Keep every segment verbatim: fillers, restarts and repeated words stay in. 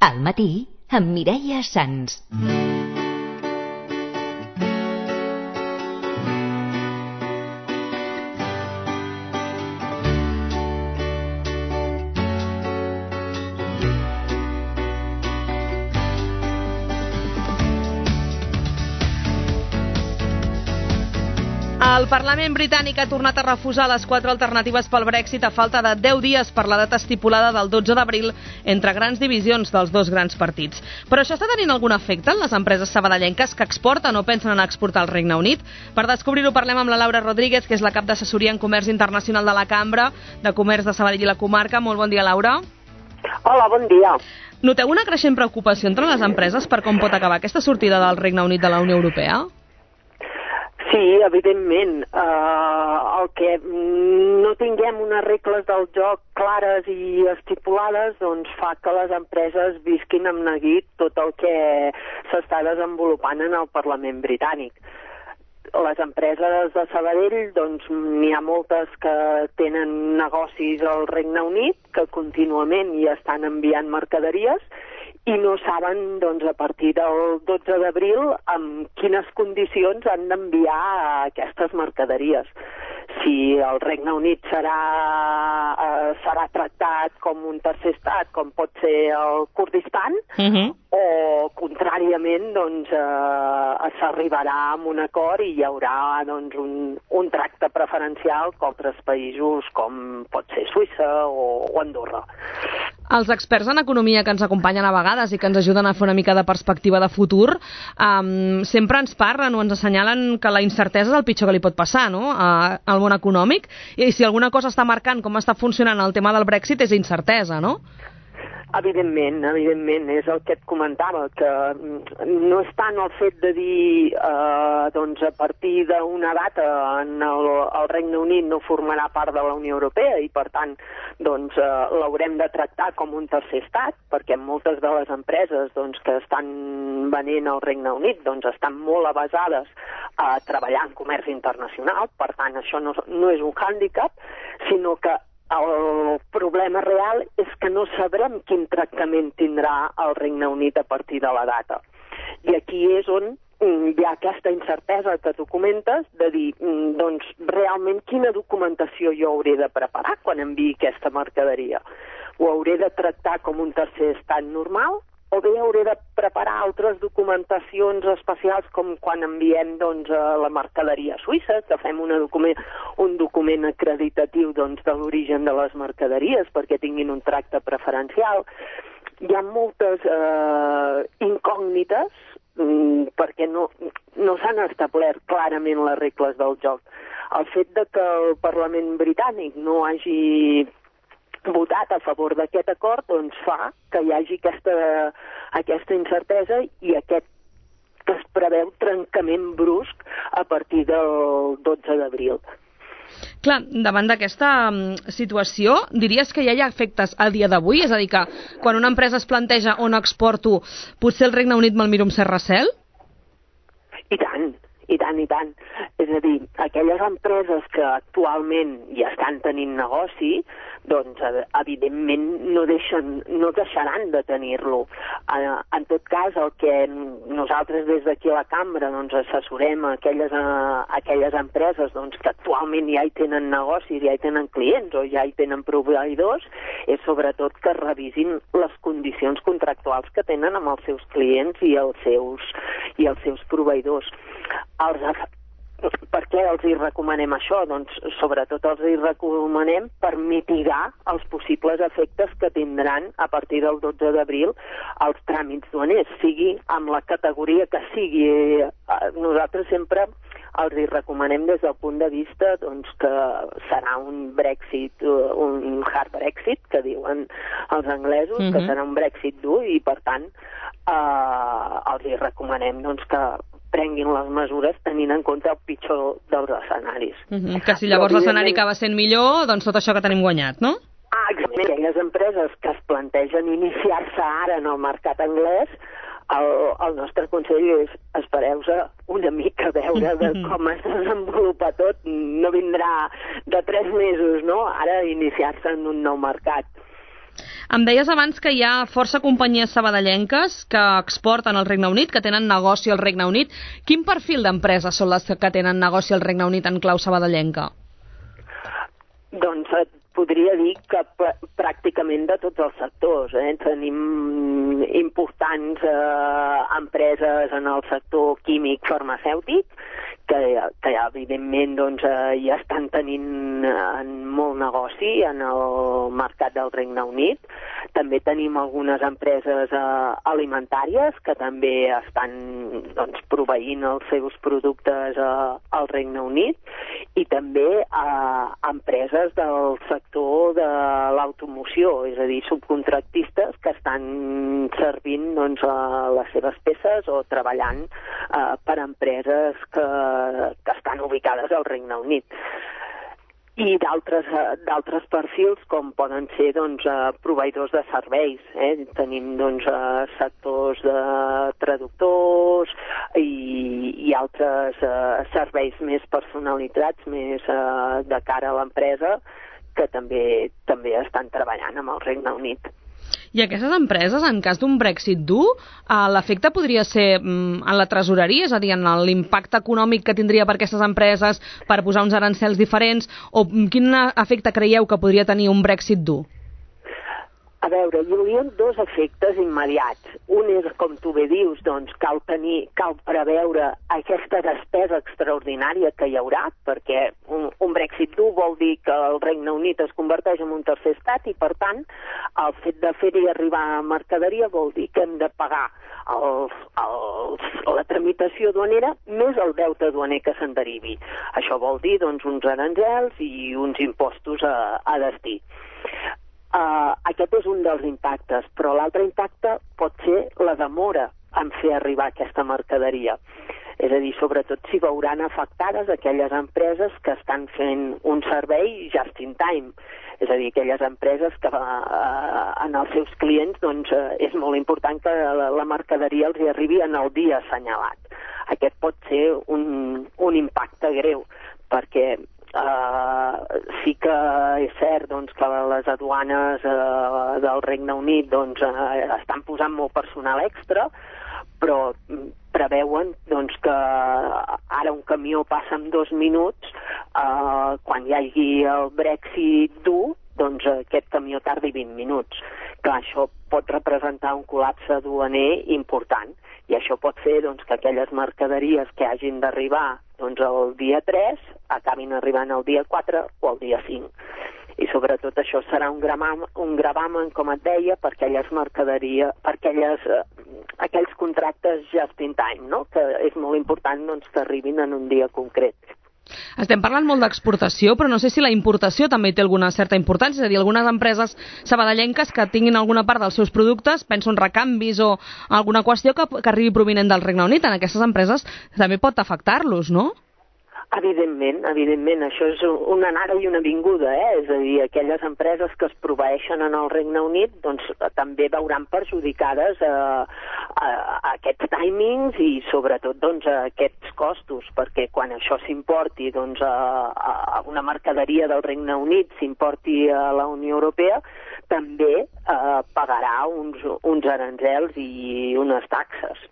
Al matí, amb Mireia Sans. El Parlament britànic ha tornat a refusar les quatre alternatives pel Brexit a falta de deu dies per la data estipulada del dotze d'abril entre grans divisions dels dos grans partits. Però això està tenint algun efecte en les empreses sabadellenques que exporten o pensen en exportar al Regne Unit? Per descobrir-ho parlem amb la Laura Rodríguez, que és la cap d'assessoria en comerç internacional de la Cambra de Comerç de Sabadell i la comarca. Molt bon dia, Laura. Hola, bon dia. Noteu una creixent preocupació entre les empreses per com pot acabar aquesta sortida del Regne Unit de la Unió Europea? Sí, evidentment. Uh, el que no tinguem unes regles del joc clares i estipulades doncs fa que les empreses visquin amb neguit tot el que s'està desenvolupant en el Parlament britànic. Les empreses de Sabadell, doncs n'hi ha moltes que tenen negocis al Regne Unit, que contínuament hi estan enviant mercaderies, i no saben, doncs, a partir del dotze d'abril amb quines condicions han d'enviar aquestes mercaderies. Si el Regne Unit serà, eh, serà tractat com un tercer estat, com pot ser el Kurdistan, uh-huh. o, contràriament, doncs, eh, s'arribarà a un acord i hi haurà, doncs, un, un tracte preferencial que altres països, com pot ser Suïssa o, o Andorra. Els experts en economia que ens acompanyen a vegades i que ens ajuden a fer una mica de perspectiva de futur um, sempre ens parlen o ens assenyalen que la incertesa és el pitjor que li pot passar, no?, a, al món econòmic, i si alguna cosa està marcant com està funcionant el tema del Brexit és incertesa, no? Evidentment, evidentment, és el que et comentava, que no és tant el fet de dir eh, doncs a partir d'una data en el, el Regne Unit no formarà part de la Unió Europea i per tant doncs eh, l'haurem de tractar com un tercer estat, perquè moltes de les empreses doncs, que estan venent al Regne Unit doncs estan molt avasades a treballar en comerç internacional, per tant això no, no és un hàndicap, sinó que el problema real és que no sabrem quin tractament tindrà el Regne Unit a partir de la data. I aquí és on hi ha aquesta incertesa que tu comentes de dir, doncs, realment quina documentació jo hauré de preparar quan enviï aquesta mercaderia. Ho hauré de tractar com un tercer estat normal o bé hauré de preparar altres documentacions especials com quan enviem doncs, la mercaderia suïssa, que fem una document, un document acreditatiu doncs, de l'origen de les mercaderies perquè tinguin un tracte preferencial. Hi ha moltes eh, incògnites mm, perquè no, no s'han establert clarament les regles del joc. El fet de que el Parlament britànic no hagi votat a favor d'aquest acord doncs fa que hi hagi aquesta, aquesta incertesa i aquest que es preveu trencament brusc a partir del dotze d'abril. Clar, davant d'aquesta situació, diries que ja hi ha efectes a dia d'avui? És a dir, que quan una empresa es planteja on exporto, potser el Regne Unit me'l mira amb cert recel? I tant, i tant, i tant. És a dir, aquelles empreses que actualment ja estan tenint negoci, doncs evidentment no, deixen, no deixaran de tenir-lo. En tot cas, el que nosaltres des d'aquí a la Cambra doncs, assessorem a aquelles, a aquelles empreses doncs, que actualment ja hi tenen negocis, ja hi tenen clients o ja hi tenen proveïdors, és sobretot que revisin les condicions contractuals que tenen amb els seus clients i els seus, i els seus proveïdors. Els Per què els hi recomanem això? Doncs sobretot els hi recomanem per mitigar els possibles efectes que tindran a partir del dotze d'abril els tràmits duaners, sigui amb la categoria que sigui. Nosaltres sempre els hi recomanem des del punt de vista doncs, que serà un Brexit, un hard Brexit, que diuen els anglesos, uh-huh. que serà un Brexit dur i per tant eh, els hi recomanem doncs, que prenguin les mesures tenint en compte el pitjor dels escenaris. Uh-huh. Que si llavors l'escenari acaba sent millor, doncs tot això que tenim guanyat, no? Ah, exactament. Aquelles empreses que es plantegen iniciar-se ara en el mercat anglès, el, el nostre consell és espereu-se una mica a veure de com es desenvolupa tot. No vindrà de tres mesos, no?, ara iniciar-se en un nou mercat. Em deies abans que hi ha força companyies sabadellenques que exporten al Regne Unit, que tenen negoci al Regne Unit. Quin perfil d'empreses són les que tenen negoci al Regne Unit en clau sabadellenca? Doncs et podria dir que pràcticament de tots els sectors. Eh? Tenim importants eh, empreses en el sector químic farmacèutic, que, que evidentment doncs, eh, ja estan tenint eh, molt negoci en el mercat del Regne Unit. També tenim algunes empreses eh, alimentàries que també estan doncs, proveint els seus productes eh, al Regne Unit, i també eh, empreses del sector de l'automoció, és a dir, subcontractistes que estan servint doncs, les seves peces o treballant eh, per empreses que, que estan ubicades al Regne Unit. I d'altres d'altres perfils, com poden ser doncs, proveïdors de serveis. Eh? Tenim doncs, sectors de traductors i, i altres eh, serveis més personalitzats, més eh, de cara a l'empresa, que també també estan treballant amb el Regne Unit. I aquestes empreses, en cas d'un Brexit dur, l'efecte podria ser en la tresoreria, és a dir, en l'impacte econòmic que tindria per aquestes empreses per posar uns arancels diferents, o quin efecte creieu que podria tenir un Brexit dur? A veure, hi haurien dos efectes immediats. Un és, com tu bé dius, doncs cal tenir, cal preveure aquesta despesa extraordinària que hi haurà, perquè un, un Brexit dur vol dir que el Regne Unit es converteix en un tercer estat i, per tant, el fet de fer-hi arribar mercaderia vol dir que hem de pagar els, els, la tramitació duanera més el deute duaner que se'n derivi. Això vol dir doncs, uns aranzels i uns impostos a, a destí. Uh, aquest és un dels impactes, però l'altre impacte pot ser la demora en fer arribar aquesta mercaderia. És a dir, sobretot si veuran afectades aquelles empreses que estan fent un servei just in time. És a dir, aquelles empreses que uh, en els seus clients doncs, uh, és molt important que la, la mercaderia els hi arribi en el dia assenyalat. Aquest pot ser un, un impacte greu, perquè Uh, sí que és cert doncs, que les aduanes uh, del Regne Unit doncs, uh, estan posant molt personal extra, però preveuen doncs, que ara un camió passa en dos minuts, uh, quan hi hagi el Brexit dur, doncs aquest camió tardi vint minuts. Clar, això pot representar un col·lapse duaner important, i això pot fer doncs, que aquelles mercaderies que hagin d'arribar doncs, el dia tres acabin arribant el dia quatre o el dia cinc. I sobretot això serà un gravamen, un gravamen com et deia, per aquelles mercaderies, per aquelles, eh, aquells contractes just in time, no? Que és molt important doncs, que arribin en un dia concret. Estem parlant molt d'exportació, però no sé si la importació també té alguna certa importància, és a dir, algunes empreses sabadellenques que tinguin alguna part dels seus productes, penso en recanvis o alguna qüestió que, que arribi provinent del Regne Unit, en aquestes empreses també pot afectar-los, no? Evidentment, evidentment, això és una anada i una vinguda, eh? És a dir, aquelles empreses que es proveeixen en el Regne Unit doncs, també veuran perjudicades a, a, a aquests timings i sobretot doncs, a aquests costos, perquè quan això s'importi doncs, a, a una mercaderia del Regne Unit, s'importi a la Unió Europea, també eh, pagarà uns, uns aranzels i unes taxes.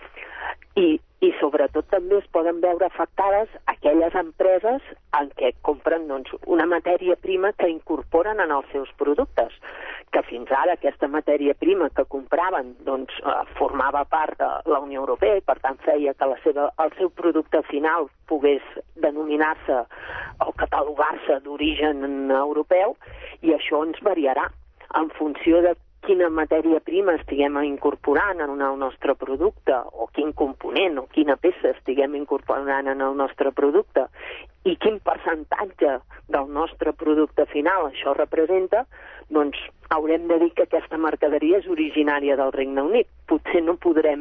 I, i sobretot també es poden veure afectades aquelles empreses en què compren doncs, una matèria prima que incorporen en els seus productes, que fins ara aquesta matèria prima que compraven doncs, formava part de la Unió Europea i per tant feia que la seva, el seu producte final pogués denominar-se o catalogar-se d'origen europeu, i això ens variarà en funció de quina matèria prima estiguem incorporant en el nostre producte, o quin component o quina peça estiguem incorporant en el nostre producte, i quin percentatge del nostre producte final això representa, doncs haurem de dir que aquesta mercaderia és originària del Regne Unit. Potser no podrem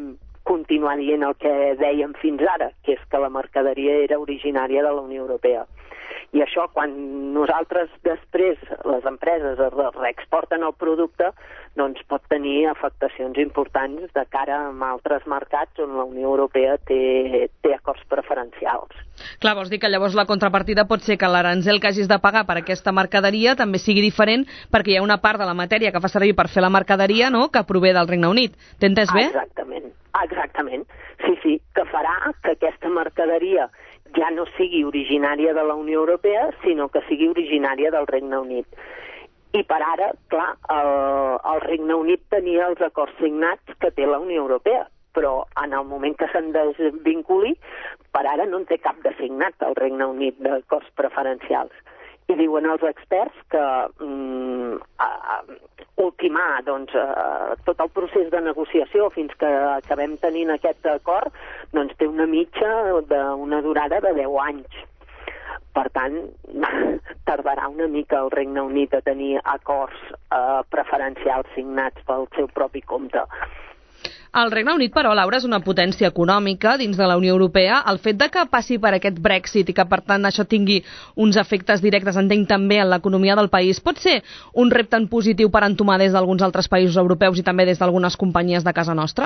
continuar dient el que dèiem fins ara, que és que la mercaderia era originària de la Unió Europea. I això, quan nosaltres després, les empreses, reexporten el producte, doncs pot tenir afectacions importants de cara a altres mercats on la Unió Europea té, té acords preferencials. Clar, vols dir que llavors la contrapartida pot ser que l'aranzel que hagis de pagar per aquesta mercaderia també sigui diferent perquè hi ha una part de la matèria que fa servir per fer la mercaderia, no?, que prové del Regne Unit. T'he entès bé? Exactament, exactament. Sí, sí, que farà que aquesta mercaderia ja no sigui originària de la Unió Europea, sinó que sigui originària del Regne Unit. I per ara, clar, el, el Regne Unit tenia els acords signats que té la Unió Europea, però en el moment que se'n desvinculi, per ara no en té cap de signat el Regne Unit d'acords preferencials. I diuen els experts que mm, a, ultimar doncs, a, tot el procés de negociació fins que acabem tenint aquest acord doncs, té una mitja d'una durada de deu anys. Per tant, tardarà una mica el Regne Unit a tenir acords eh, preferencials signats pel seu propi compte. El Regne Unit, però, Laura, és una potència econòmica dins de la Unió Europea. El fet de que passi per aquest Brexit i que, per tant, això tingui uns efectes directes, entenc, també en l'economia del país, pot ser un repte en positiu per entomar des d'alguns altres països europeus i també des d'algunes companyies de casa nostra?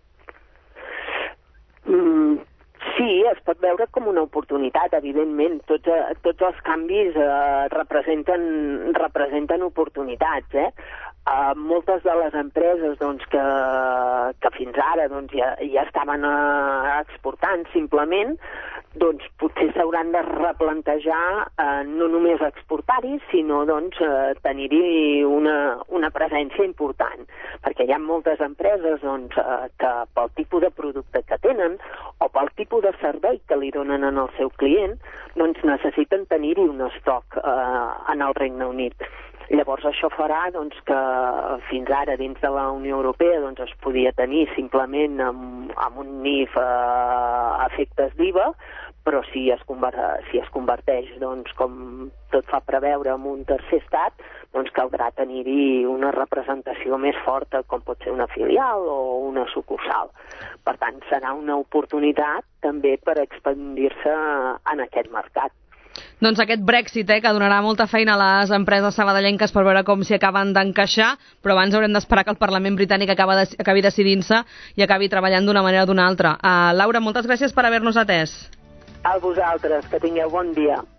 Mm, sí, es pot veure com una oportunitat, evidentment. Tots, eh, tots els canvis eh, representen, representen oportunitats, eh? Uh, moltes de les empreses doncs, que, que fins ara doncs, ja, ja estaven uh, exportant simplement, doncs, potser s'hauran de replantejar uh, no només exportar-hi, sinó doncs, uh, tenir-hi una, una presència important, perquè hi ha moltes empreses doncs, uh, que pel tipus de producte que tenen o pel tipus de servei que li donen al seu client, doncs, necessiten tenir-hi un estoc uh, en el Regne Unit. Llavors això farà doncs, que fins ara dins de la Unió Europea doncs, es podia tenir simplement amb, amb un N I F a efectes d'I V A, però si es, conver si es converteix, doncs, com tot fa preveure, en un tercer estat, doncs caldrà tenir-hi una representació més forta, com pot ser una filial o una sucursal. Per tant, serà una oportunitat també per expandir-se en aquest mercat. Doncs aquest Brexit, eh, que donarà molta feina a les empreses sabadellenques per veure com s'hi acaben d'encaixar, però abans haurem d'esperar que el Parlament britànic acabi, de, acabi decidint-se i acabi treballant d'una manera o d'una altra. Uh, Laura, moltes gràcies per haver-nos atès. A vosaltres, que tingueu bon dia.